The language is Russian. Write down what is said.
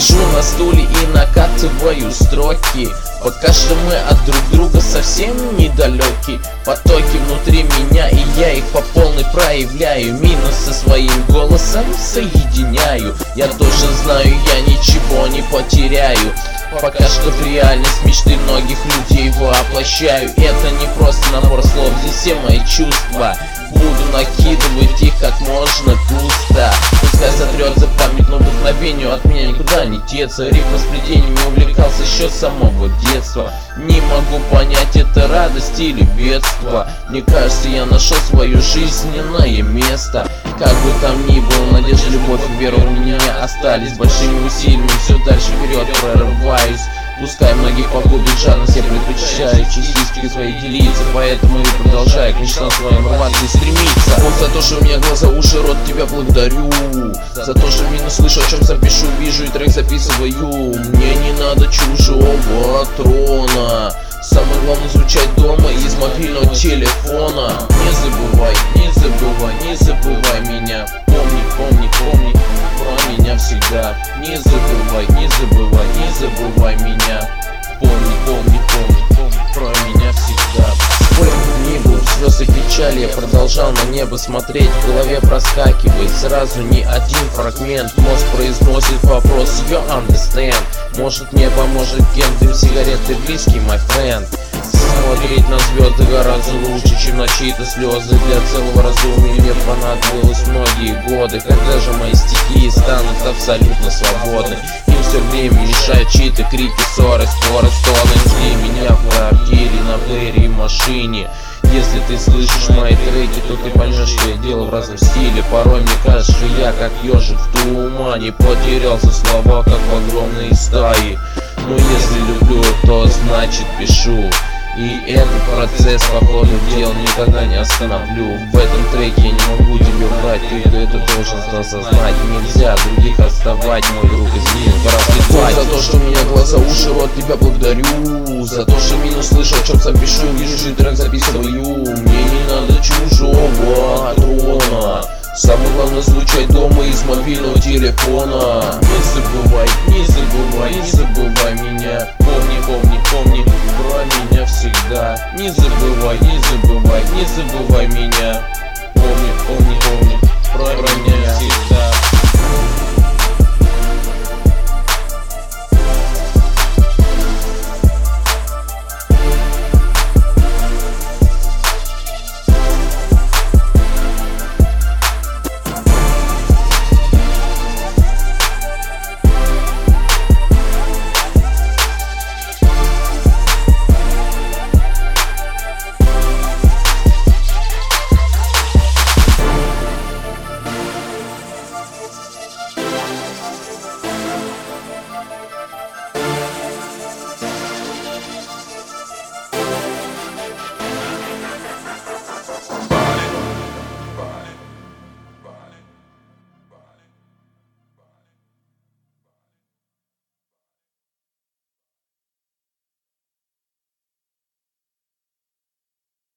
Сижу на стуле и накатываю строки. Пока что мы от друг друга совсем недалеки. Потоки внутри меня, и я их по полной проявляю. Минус со своим голосом соединяю. Я тоже знаю, я ничего не потеряю. Пока что в реальность мечты многих людей воплощаю. Это не просто набор слов, здесь все мои чувства. Буду накидывать их как можно густо. Пускай сотрется память, но вдохновению от меня никуда не деться. Рифмосплетениями увлекался еще с самого детства. Не могу понять, это радость или бедство. Мне кажется, я нашел свое жизненное место. Как бы там ни было, надежда, любовь и вера у меня остались. Большими усилиями все дальше вперед прорываюсь. Пускай многих погубит жадность, я предпочитаю частички свои делиться. Поэтому и продолжаю к мечтам своим рваться и стремиться. Бог, за то, что у меня глаза, уши, рот, тебя благодарю. За то, что минус слышу, о чем сам пишу, вижу и трек записываю. Мне не надо чужого трона. Самое главное звучать дома из мобильного телефона. Не забывай, не забывай, не забывай меня. Помни, помни, помни про меня всегда. Не забывай, не забывай, не забывай меня. Помни, помни, помни, помни про меня всегда. Сколько дней был слез и печали, я продолжал на небо смотреть. В голове проскакивает сразу не один фрагмент. Мозг произносит вопрос, you understand. Может небо, может кем, дым сигареты близкий, my friend. Смотреть на звезды гораздо лучше, чем на чьи-то слезы. Для целого разумия мне понадобилось многие годы. Когда же мои стихи станут абсолютно свободны? Им все время мешают чьи-то крики, ссоры, споры, стоны. Жди меня в квартире, на плеере и машине. Если ты слышишь мои треки, то ты поймешь, что я делаю в разном стиле. Порой мне кажется, что я как ежик в тумане. Потерялся в словах, как в огромной стаи. Но если люблю, то значит пишу. И этот процесс по ходу дел никогда не остановлю. В этом треке я не могу тебе врать, ты это должен осознать. Нельзя других отставать, мой друг, извини, пора слетать. За то, что у меня глаза, уши, рот, тебя благодарю. За то, что минус слышу, о чем сам пишу, вижу и трек записываю. Мне не надо чужого трона. Самое главное звучать дома из мобильного телефона. Не забывай, не забывай, не забывай меня. Помни, помни, помни про меня всегда. Не забывай, не забывай, не забывай меня. Помни, помни, помни про меня всегда.